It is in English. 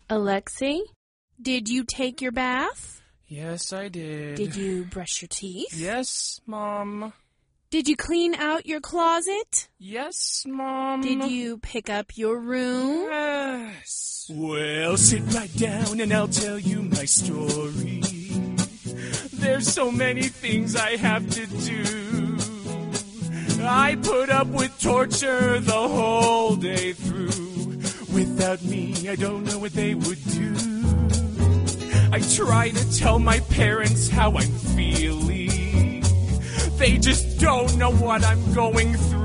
Alexei, did you take your bath? Yes, I did. Did you brush your teeth? Yes, Mom. Did you clean out your closet? Yes, Mom. Did you pick up your room? Yes. Well, sit right down and I'll tell you my story. There's so many things I have to do. I put up with torture the whole day through. Without me, I don't know what they would do. I try to tell my parents how I'm feeling. They just don't know what I'm going through.